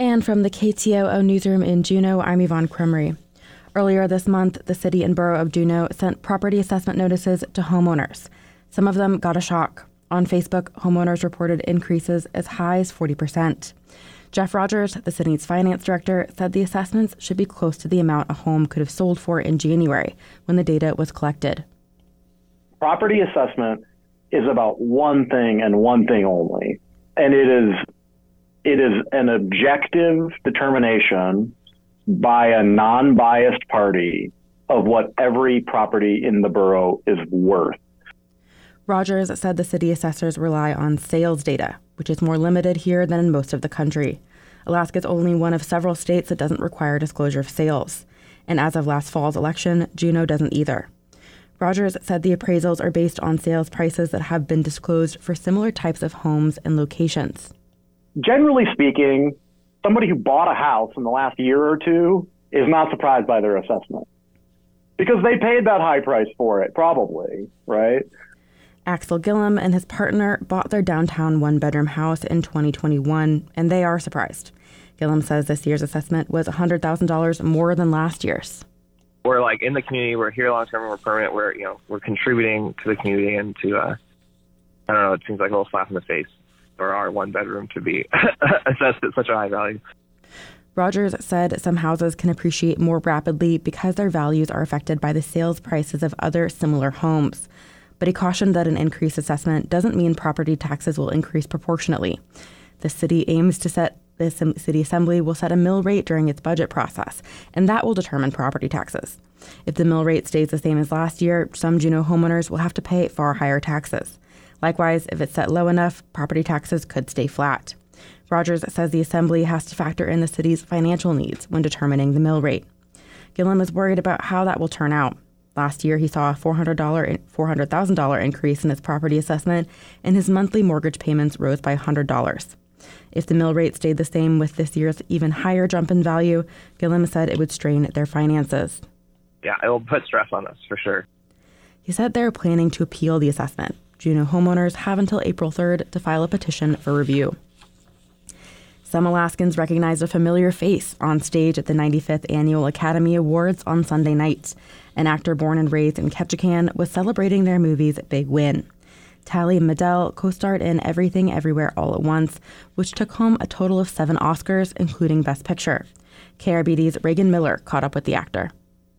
And from the KTOO newsroom in Juneau, I'm Yvonne Krumrie. Earlier this month, the city and borough of Juneau sent property assessment notices to homeowners. Some of them got a shock. On Facebook, homeowners reported increases as high as 40%. Jeff Rogers, the city's finance director, said the assessments should be close to the amount a home could have sold for in January when the data was collected. Property assessment is about one thing and one thing only, and it is an objective determination by a non-biased party of what every property in the borough is worth. Rogers said the city assessors rely on sales data, which is more limited here than in most of the country. Alaska is only one of several states that doesn't require disclosure of sales. And as of last fall's election, Juneau doesn't either. Rogers said the appraisals are based on sales prices that have been disclosed for similar types of homes and locations. Generally speaking, somebody who bought a house in the last year or two is not surprised by their assessment because they paid that high price for it, probably, right? Axel Gillum and his partner bought their downtown one-bedroom house in 2021, and they are surprised. Gillum says this year's assessment was $100,000 more than last year's. We're like in the community, we're here long-term, we're permanent, we're contributing to the community and to, I don't know, it seems like a little slap in the face for our one bedroom to be assessed at such a high value. Rogers said some houses can appreciate more rapidly because their values are affected by the sales prices of other similar homes. But he cautioned that an increased assessment doesn't mean property taxes will increase proportionately. The city city assembly will set a mill rate during its budget process, and that will determine property taxes. If the mill rate stays the same as last year, some Juneau homeowners will have to pay far higher taxes. Likewise, if it's set low enough, property taxes could stay flat. Rogers says the assembly has to factor in the city's financial needs when determining the mill rate. Gillum is worried about how that will turn out. Last year, he saw a $400,000 increase in his property assessment, and his monthly mortgage payments rose by $100. If the mill rate stayed the same with this year's even higher jump in value, Gillum said it would strain their finances. Yeah, it will put stress on us, for sure. He said they're planning to appeal the assessment. Juneau homeowners have until April 3rd to file a petition for review. Some Alaskans recognized a familiar face on stage at the 95th Annual Academy Awards on Sunday night. An actor born and raised in Ketchikan was celebrating their movie's big win. Tally Medel co-starred in Everything Everywhere All at Once, which took home a total of 7 Oscars, including Best Picture. KRBD's Reagan Miller caught up with the actor.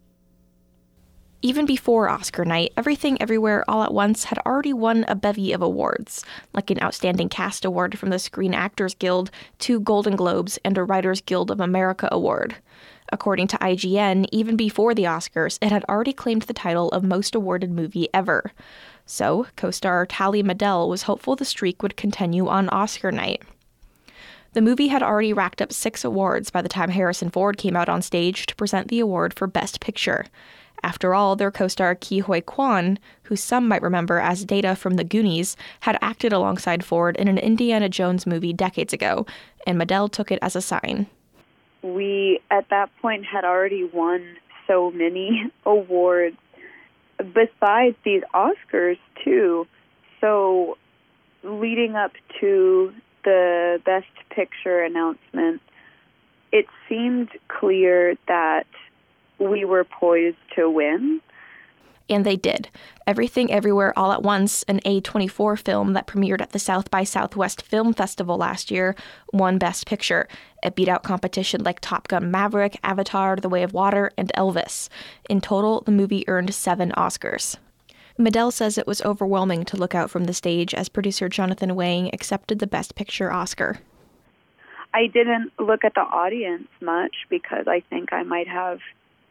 Even before Oscar night, Everything Everywhere All at Once had already won a bevy of awards, like an Outstanding Cast Award from the Screen Actors Guild, 2 Golden Globes, and a Writers Guild of America Award. According to IGN, even before the Oscars, it had already claimed the title of Most Awarded Movie Ever. So, co-star Tally Medel was hopeful the streak would continue on Oscar night. The movie had already racked up 6 awards by the time Harrison Ford came out on stage to present the award for Best Picture. After all, their co-star Ke Huy Quan, who some might remember as Data from The Goonies, had acted alongside Ford in an Indiana Jones movie decades ago, and Medel took it as a sign. We, at that point, had already won so many awards besides these Oscars, too. So leading up to the Best Picture announcement, it seemed clear that we were poised to win. And they did. Everything Everywhere All at Once, an A24 film that premiered at the South by Southwest Film Festival last year, won Best Picture. It beat out competition like Top Gun Maverick, Avatar, The Way of Water, and Elvis. In total, the movie earned 7 Oscars. Medel says it was overwhelming to look out from the stage as producer Jonathan Wang accepted the Best Picture Oscar. I didn't look at the audience much because I think I might have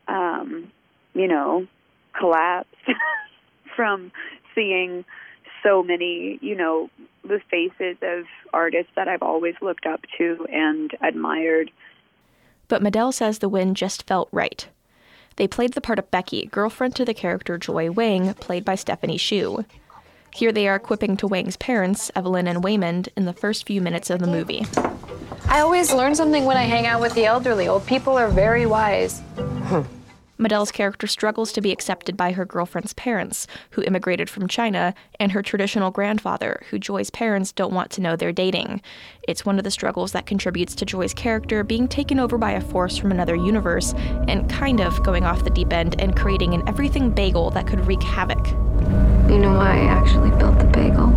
collapsed from seeing so many, the faces of artists that I've always looked up to and admired. But Medel says the win just felt right. They played the part of Becky, girlfriend to the character Joy Wang, played by Stephanie Hsu. Here they are quipping to Wang's parents, Evelyn and Waymond, in the first few minutes of the movie. I always learn something when I hang out with the elderly. Old people are very wise. Medell's character struggles to be accepted by her girlfriend's parents, who immigrated from China, and her traditional grandfather, who Joy's parents don't want to know they're dating. It's one of the struggles that contributes to Joy's character being taken over by a force from another universe and kind of going off the deep end and creating an everything bagel that could wreak havoc. You know why I actually built the bagel?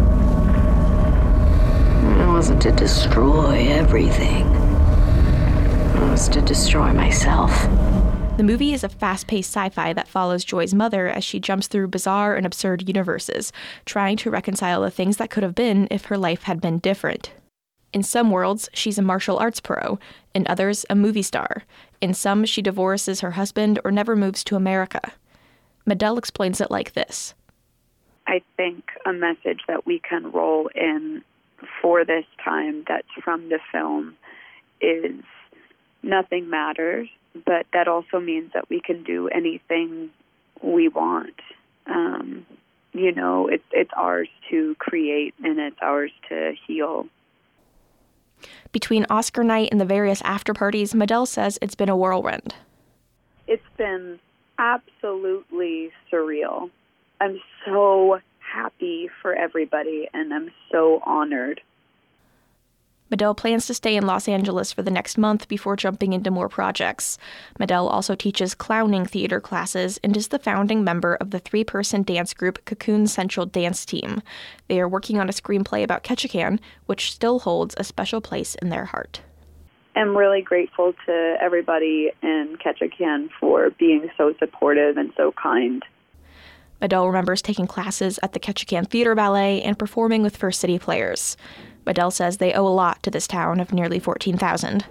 It wasn't to destroy everything. It was to destroy myself. The movie is a fast-paced sci-fi that follows Joy's mother as she jumps through bizarre and absurd universes, trying to reconcile the things that could have been if her life had been different. In some worlds, she's a martial arts pro. In others, a movie star. In some, she divorces her husband or never moves to America. Medell explains it like this. I think a message that we can roll in for this time that's from the film is nothing matters, but that also means that we can do anything we want. It's ours to create and it's ours to heal. Between Oscar night and the various after-parties, Medell says it's been a whirlwind. It's been absolutely surreal. I'm so happy for everybody, and I'm so honored. Medell plans to stay in Los Angeles for the next month before jumping into more projects. Medell also teaches clowning theater classes and is the founding member of the 3-person dance group Cocoon Central Dance Team. They are working on a screenplay about Ketchikan, which still holds a special place in their heart. I'm really grateful to everybody in Ketchikan for being so supportive and so kind. Medell remembers taking classes at the Ketchikan Theater Ballet and performing with First City Players. Medell says they owe a lot to this town of nearly 14,000.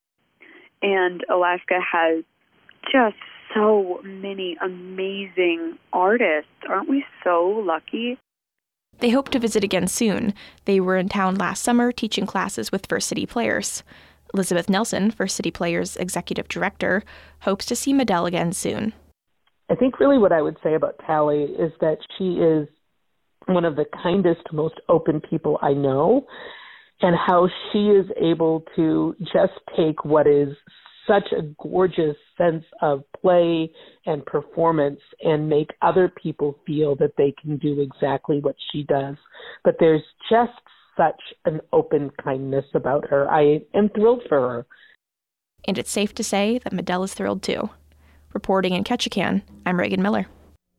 And Alaska has just so many amazing artists. Aren't we so lucky? They hope to visit again soon. They were in town last summer teaching classes with First City Players. Elizabeth Nelson, First City Players' executive director, hopes to see Medell again soon. I think really what I would say about Tally is that she is one of the kindest, most open people I know, and how she is able to just take what is such a gorgeous sense of play and performance and make other people feel that they can do exactly what she does. But there's just such an open kindness about her. I am thrilled for her. And it's safe to say that Medell is thrilled too. Reporting in Ketchikan, I'm Reagan Miller.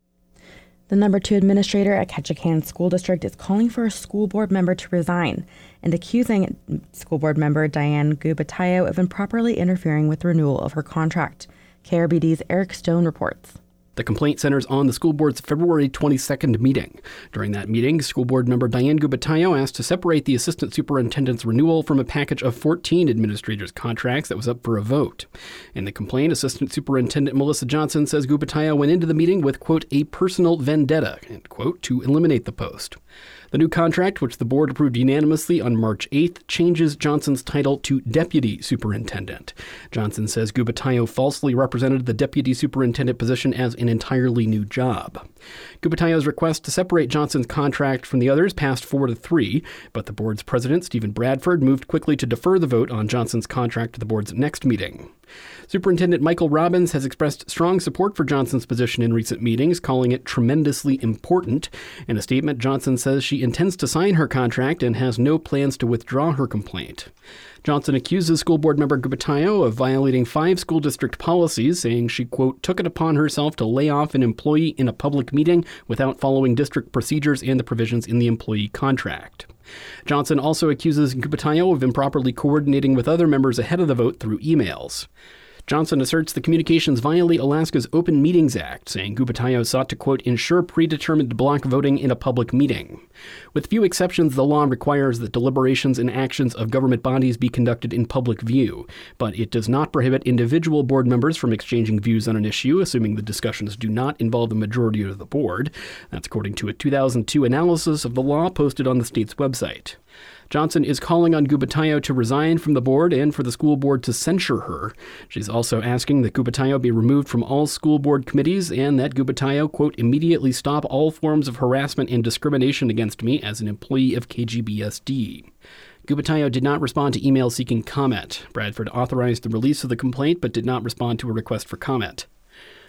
The number 2 administrator at Ketchikan School District is calling for a school board member to resign and accusing school board member Diane Gubatayo of improperly interfering with renewal of her contract. KRBD's Eric Stone reports. The complaint centers on the school board's February 22nd meeting. During that meeting, school board member Diane Gubatayo asked to separate the assistant superintendent's renewal from a package of 14 administrators' contracts that was up for a vote. In the complaint, assistant superintendent Melissa Johnson says Gubatayo went into the meeting with, quote, a personal vendetta, end quote, to eliminate the post. The new contract, which the board approved unanimously on March 8th, changes Johnson's title to deputy superintendent. Johnson says Gubatayo falsely represented the deputy superintendent position as an entirely new job. Gubatayo's request to separate Johnson's contract from the others passed 4-3, but the board's president, Stephen Bradford, moved quickly to defer the vote on Johnson's contract to the board's next meeting. Superintendent Michael Robbins has expressed strong support for Johnson's position in recent meetings, calling it tremendously important. In a statement, Johnson says she intends to sign her contract and has no plans to withdraw her complaint. Johnson accuses school board member Gubatayo of violating 5 school district policies, saying she, quote, took it upon herself to lay off an employee in a public meeting without following district procedures and the provisions in the employee contract. Johnson also accuses Gubatayo of improperly coordinating with other members ahead of the vote through emails. Johnson asserts the communications violate Alaska's Open Meetings Act, saying Gubatayo sought to, quote, ensure predetermined block voting in a public meeting. With few exceptions, the law requires that deliberations and actions of government bodies be conducted in public view, but it does not prohibit individual board members from exchanging views on an issue, assuming the discussions do not involve the majority of the board. That's according to a 2002 analysis of the law posted on the state's website. Johnson is calling on Gubatayo to resign from the board and for the school board to censure her. She's also asking that Gubatayo be removed from all school board committees and that Gubatayo, quote, immediately stop all forms of harassment and discrimination against me as an employee of KGBSD. Gubatayo did not respond to emails seeking comment. Bradford authorized the release of the complaint but did not respond to a request for comment.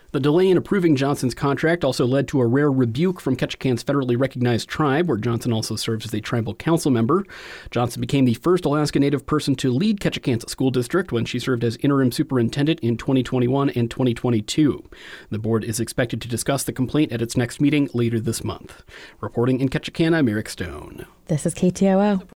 The delay in approving Johnson's contract also led to a rare rebuke from Ketchikan's federally recognized tribe, where Johnson also serves as a tribal council member. Johnson became the first Alaska Native person to lead Ketchikan's school district when she served as interim superintendent in 2021 and 2022. The board is expected to discuss the complaint at its next meeting later this month. Reporting in Ketchikan, I'm Eric Stone. This is KTOO.